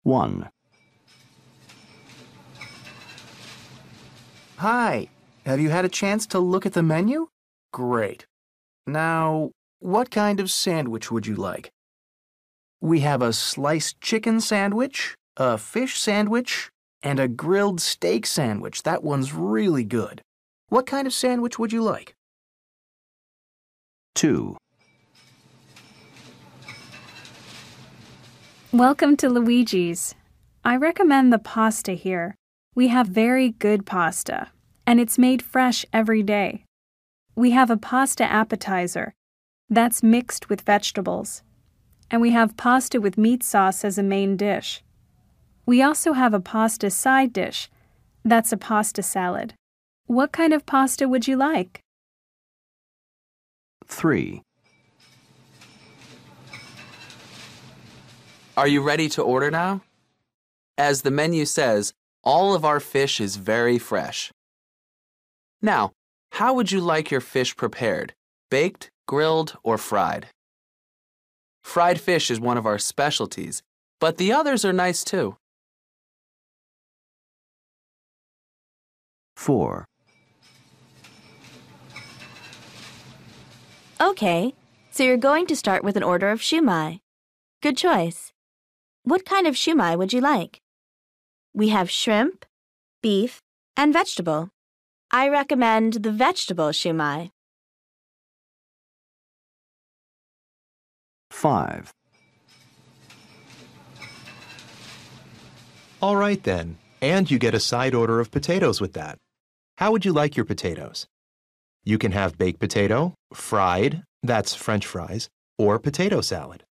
1. Hi, have you had a chance to look at the menu? Great. Now, what kind of sandwich would you like? We have a sliced chicken sandwich, a fish sandwich, and a grilled steak sandwich. That one's really good. What kind of sandwich would you like? 2. Welcome to Luigi's. I recommend the pasta here. We have very good pasta, and it's made fresh every day. We have a pasta appetizer that's mixed with vegetables, and we have pasta with meat sauce as a main dish. We also have a pasta side dish that's a pasta salad. What kind of pasta would you like? 3. Are you ready to order now? As the menu says, all of our fish is very fresh. Now, how would you like your fish prepared? Baked, grilled, or fried? Fried fish is one of our specialties, but the others are nice too. 4. Okay, so you're going to start with an order of shumai. Good choice. What kind of shumai would you like? We have shrimp, beef, and vegetable. I recommend the vegetable shumai. 5. All right then, and you get a side order of potatoes with that. How would you like your potatoes? You can have baked potato, fried, that's French fries, or potato salad.